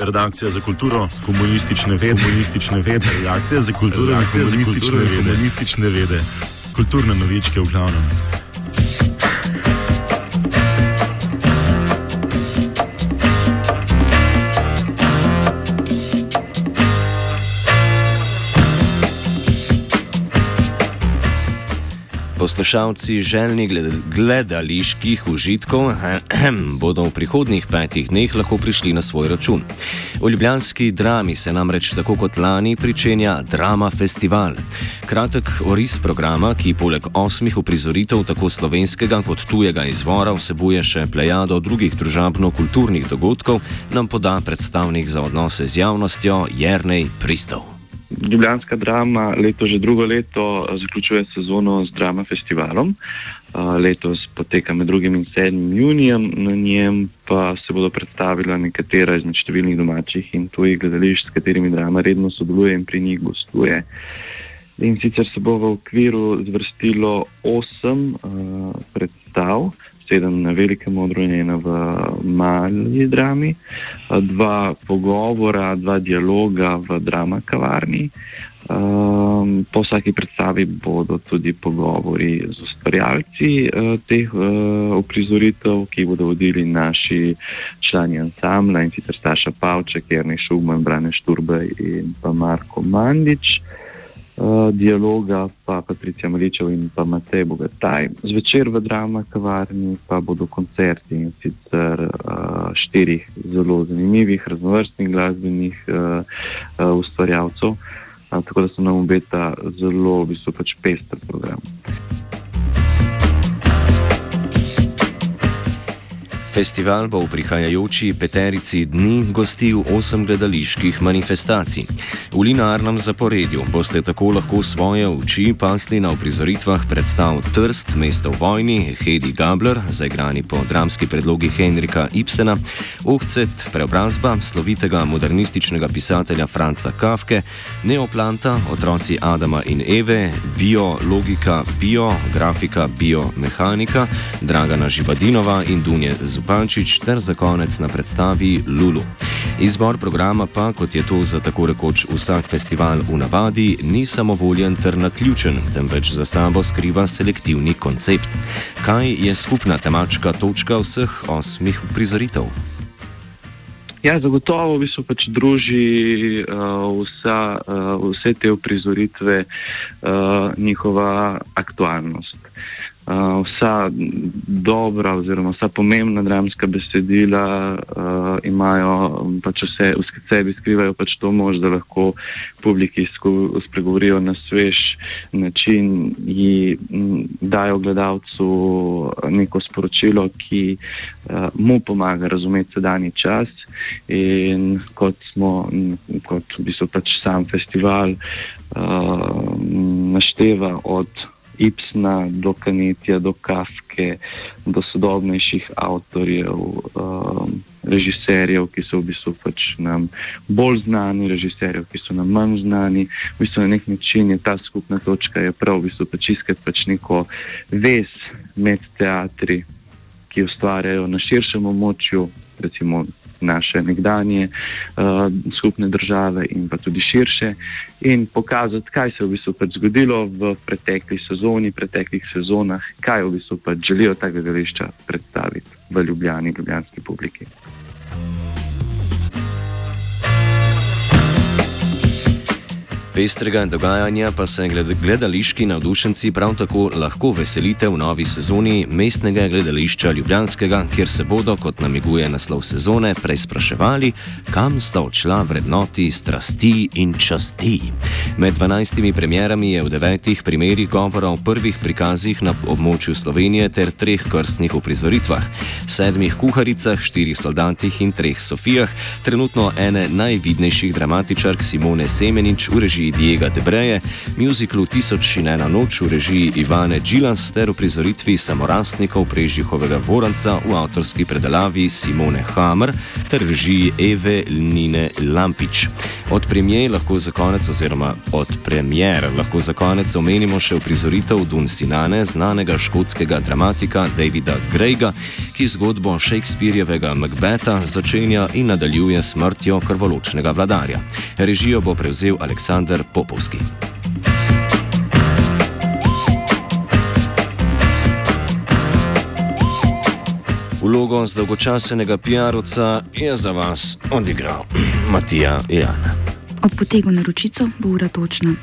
redakcija za kulturo, komunistične vede, redakcija za kulturo, komunistične vede, kulturne novičke v glavnem. Poslušalci željni gledaliških užitkov bodo v prihodnjih 5 dneh lahko prišli na svoj račun. V ljubljanski Drami se namreč tako kot lani pričenja Drama Festival. Kratek oris programa, ki poleg 8 uprizoritev tako slovenskega kot tujega izvora vsebuje še plejado drugih družabno-kulturnih dogodkov, nam poda predstavnik za odnose z javnostjo Jernej Pristov. Ljubljanska Drama že drugo leto zaključuje sezono z Drama Festivalom. Letos poteka med 2. in 7. junijem, na njem pa se bodo predstavila nekatera izmed številnih domačih in tujih gledališč, s katerimi Drama redno sodeluje in pri njih gostuje. In sicer se bo v okviru zvrstilo 8 predstav, 7 na Velikem odru in 1 v Mali Drami, 2 pogovora, 2 dialoga v Drama kavarni. Po vsaki predstavi bodo tudi pogovori z ustvarjalci teh uprizoritev, ki bodo vodili naši člani ansambla, in sicer Staša Pavček, Jernej Šugman, Brane Šturbej in pa Marko Mandič. Dialoga pa Patricija Maličev in pa Matej Bogataj. Zvečer v Drama kavarni pa bodo koncerti, in sicer 4 zelo zanimivih, raznovrstnih glasbenih ustvarjalcev, tako da se nam obeta zelo pester program. Festival bo v prihajajoči 5 dni gostil 8 gledaliških manifestacij. V linearnem zaporedju boste tako lahko svoje oči pasli na uprizoritvah predstav Trst, Mesto v vojni, Hedi Gabler, zaigrani po dramski predlogi Henrika Ibsena, Ohcet, preobrazba slovitega modernističnega pisatelja Franca Kafke, Neoplanta, Otroci Adama in Eve, Biologika, Biografika, Biomehanika, Dragana Živadinova in Dunje Zupančič ter za konec na predstavi Lulu. Izbor programa pa, kot je to za tako rekoč vsak festival v navadi, ni samovoljen ter naključen, temveč za sabo skriva selektivni koncept. Kaj je skupna temačka točka vseh 8 uprizoritev? Ja, zagotovo druži vse te uprizoritve njihova aktualnost. Vsa dobra oziroma vsa pomembna dramska besedila imajo v sebi skrivajo to moč, da lahko publiki spregovorijo na svež način, ji dajo gledalcu neko sporočilo, ki mu pomaga razumeti sedanji čas, in kot sam festival našteva od Ibsena do Kanetja, do Kafke, do sodobnejših avtorjev, režiserjev, ki so nam bolj znani, režiserjev, ki so nam manj znani. Na nek način je ta skupna točka je prav iskati neko vez med teatri, ki ustvarjajo na širšem območju, recimo naše nekdanje skupne države in pa tudi širše, in pokazati, kaj se je zgodilo v preteklih sezonah, kaj želijo ta gledališča predstaviti v Ljubljani, ljubljanski publiki. Pestrega dogajanja pa se gledališki navdušenci prav tako lahko veselite v novi sezoni Mestnega gledališča Ljubljanskega, kjer se bodo, kot namiguje naslov sezone, preizpraševali, kam sta odšla vrednoti strasti in časti. Med 12 premierami je v 9 primerih govora o prvih prikazih na območju Slovenije ter 3 krstnih uprizoritvah, 7 kuharicah, 4 soldatih in 3 Sofijah, trenutno ene najvidnejših dramatičark Simone Semenič v režiji režiji Diega Debreje, mjuziklu 1001 noč v režiji Ivane Džilas ter v prizoritvi Samorastnikov Prežjihovega Voranca v avtorski predelavi Simone Hammer ter režiji Eve Nine Lampič. Od premier lahko za konec omenimo še uprizoritev Dunsinane, znanega škotskega dramatika Davida Greyga, ki zgodbo Shakespearjevega Macbetha začenja in nadaljuje smrtjo krvoločnega vladarja. Režijo bo prevzel Aleksander Popovski. Vlogo zdolgočasenega PR-ovca je za vas odigral Matija Jan. Ob potegu na Ročico bo ura točna.